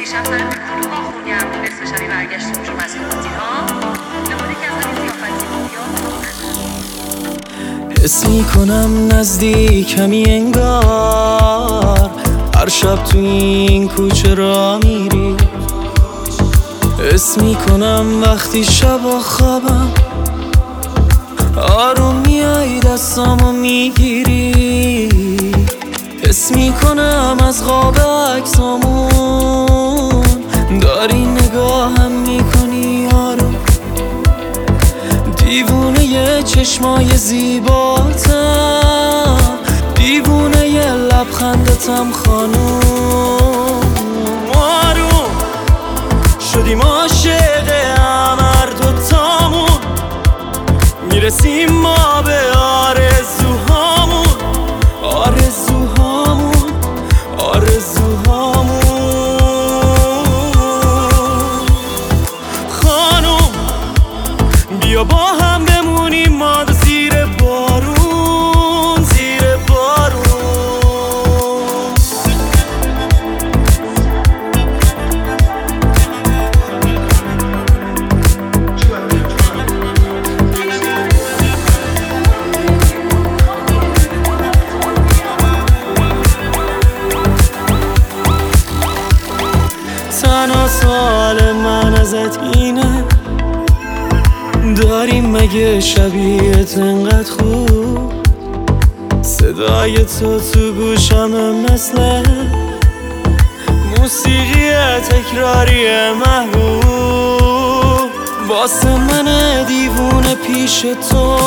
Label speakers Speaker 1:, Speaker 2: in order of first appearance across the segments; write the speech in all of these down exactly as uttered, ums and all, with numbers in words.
Speaker 1: دیشب سر کلوها خونیم نصف شبی برگشتیم جو مسکولاتی ها نماده که از همین زیافتی
Speaker 2: حس میکنم نزدیکمی انگار هر شب تو این کوچه را میری. حس میکنم وقتی شب خوابم آروم میای دستامو میگیری. حس میکنم از خواب عکسامون داری نگاهم میکنی آروم. دیوونه ی چشمای زیباتم، دیوونه ی لبخندتم خانوم. آروم شدیم عاشق هم هر دوتامون، میرسیم ما به آرزوهامون آرزوهامون آرزوهامون. خانوم بیا با هم بمونیم ما دو زیر بارون زیر بارون. تنها سوال من ازت اینه، داریم مگه شبیهت انقدر خوب؟ صدای تو تو گوشم مثل موسیقی تکراری محبوب. واسه من دیوونه پیش تو،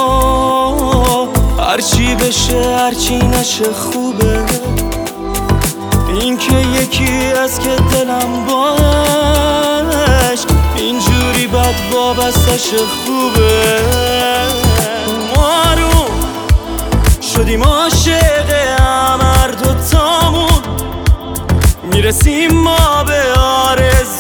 Speaker 2: هرچی بشه هرچی نشه خوبه. این که یکی از که دلم باش اینجوری بد وابستش خوبه. آروم شدیم عاشق هم هر دوتامون، میرسیم ما به آرزو